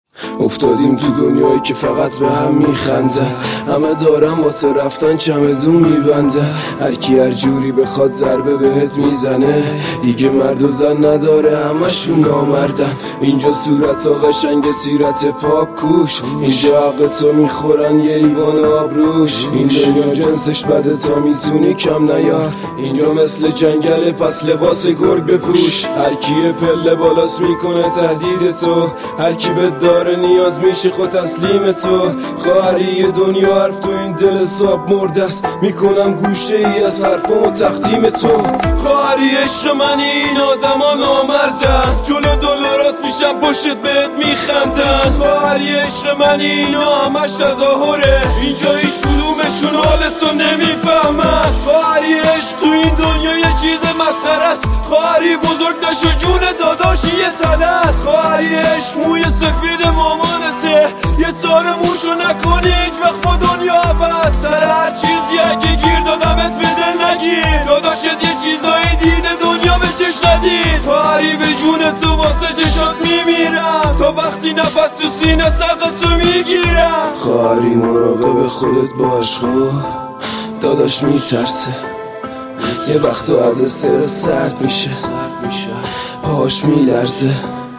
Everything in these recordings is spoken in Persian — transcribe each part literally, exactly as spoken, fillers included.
افتادیم تو دنیایی که فقط به هم میخندن، همه دارن واسه رفتن چمدون میبندن. هر کی هر جوری بخواد ضربه بهت میزنه، دیگه مرد و زن نداره همشون نامردن. اینجا صورت ها قشنگ سیرت پاک کوش، اینجا حق تو میخورن یه ایوان آبروش. این دنیا جنسش بده تا میتونی کم نیار، اینجا مثل جنگل پس لباس گرگ بپوش. هر کی پله بالاست میکنه تهدید تو، هر کی به داره نیاز میشه خود تسلیم تو. خواهری دنیا حرف تو این دل حساب مرده است، میکنم گوشه ای از حرفم و تقدیم تو. خواهری عشق منی این آدم ها نامردن، جلو دلوراست میشم پشت بهت میخندن. خواهری عشق منی اینا همش تظاهره، اینجا هیچ کدومشون حالتو نمیفهمن. خواهری عشق تو این دنیا یه چیز مسخره است، خواهری بزرگ نشو جون داداشی یه تله است. خواهری عشق موی سفید مامانته، یه تار موشو نکنی هیچ وقت با دنیا عوض. سر هر چیزی اگه گیر دادمت به دل نگیر، داداشت یه چیزایی دیده دنیا به چش ندید. خواهری به جون تو واسه چشات میمیرم، تا وقتی نفس تو سینه سقط تو میگیرم. خواهری مراقب خودت باش، خب داداش میترسه یه وقت از استرس سرد میشه، پاش میلرزه.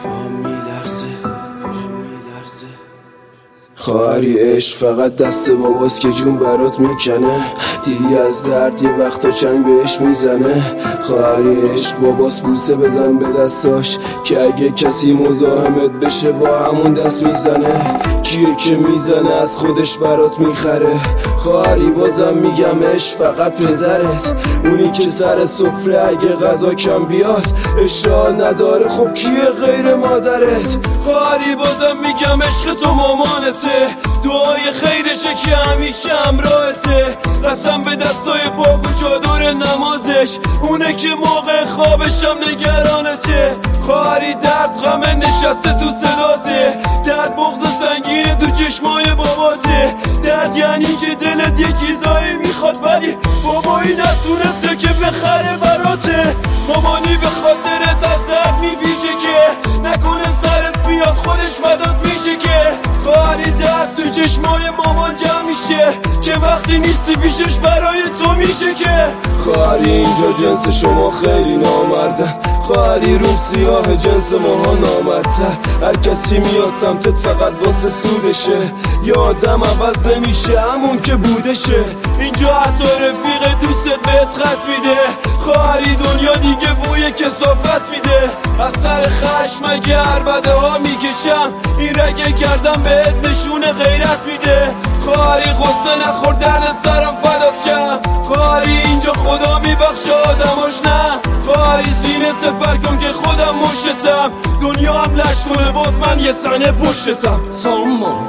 خواهری عشق فقط دست باباست که جون برات میکنه، دیدی از درد یه وقتا چنگ بهش میزنه. خواهری عشق باباست بوسه بزن به دستاش، که اگه کسی مزاحمت بشه با همون دست میزنه. کیه که میزنه از خودش برات میخره. خواهری بازم میگم عشق فقط پدرت، اونی که سر سفره اگه غذا کم بیاد اشتها نداره، خب کیه غیر مادرت. خواهری بازم میگم عشق تو مامانته، دعای خیرشه که همیشه همراهته. قسم به دستای پاک و چادر نمازش، اونه که موقع خوابشم نگرانته. خواهری درد غم نشسته تو صداته، درد بغض سنگینه تو چشمای باباته. درد یعنی که دلت یه چیزایی میخواد ولی بابایی نتونسته که بخره براته. مامانی به خاطرت از درد میبیشه که نکنه سرت بیاد خودش فدات میشه که. خواهری درد تو چشمای مامان جمع میشه، که وقتی نیستی پیشش برای تو میشه که. خواهری اینجا جنس شما خیلی نامردن، خواهری روم سیاه جنس ماها نامردتر. هر کسی میاد سمتت فقط واسه سودشه، یه آدم عوض نمیشه همون که بودشه. اینجا حتی رفیق دوستت بهت خط میده، خواهری دنیا دیگه بوی کثافت میده. از سر خشم اگه عربده ها میکشم، این رگه کردم بهت نشون غیرت میده. خواهری غصه نخور دردت سرم فدات شم، خواهری اینجا خدا میبخشه آدماش نه. خواهری سینه سپر کن که خودم مشتم، دنیا هم لش کنه باد من یه سنه پشتم. سامان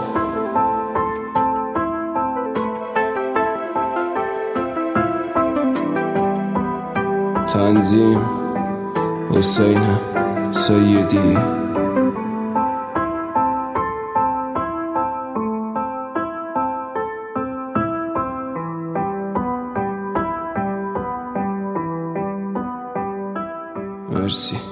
تنظیم حسین سیدی. مرسی.